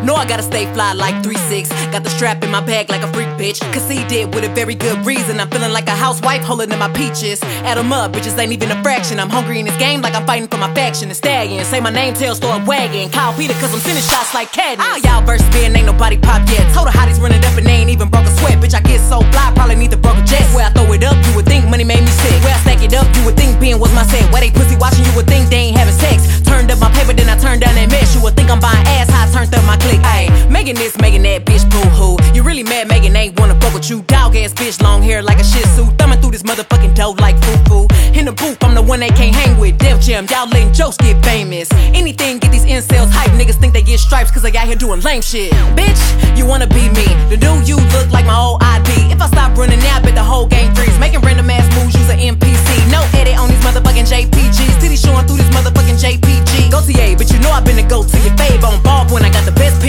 Know I gotta stay fly like 3-6. Got the strap in my bag like a freak bitch. Conceded with a very good reason. I'm feeling like a housewife holding in my peaches. Add 'em up, bitches ain't even a fraction. I'm hungry in this game like I'm fighting for my faction. The stallion, say my name, tail start wagging. Kyle Peter cause I'm sending shots like Cadmus. All y'all verse spin, ain't nobody pop yet. Told the hotties running up and they ain't even broke a sweat. Bitch, I get so fly, probably need the broker jet. Where I throw it up, you would think money made me sick. Where I stack it up, you would think being was my set. Where they pussy watching, you would think they ain't having sex. Turned up my paper, then I turned down that mess. You would think I'm buying ass, how I turned up my click. Ayy, making this, making that, bitch, boo-hoo. You really mad, Megan ain't wanna fuck with you. Dog ass bitch, long hair like a shih tzu. Thumbing through this motherfucking dough like foo-foo. In the booth, I'm the one they can't hang with. Def Jam, y'all letting jokes get famous. Anything get these incels hype. Niggas think they get stripes cause they out here doing lame shit. Bitch, you wanna be me. The dude you look like my old ID. If I stop running now, I bet the whole game freeze. Making random ass moves, use an NPC. No edit on these motherfucking JPGs. Titties showing through this motherfucking JPG. Go TA, but you know I've been to go to your fave on ball when I got the best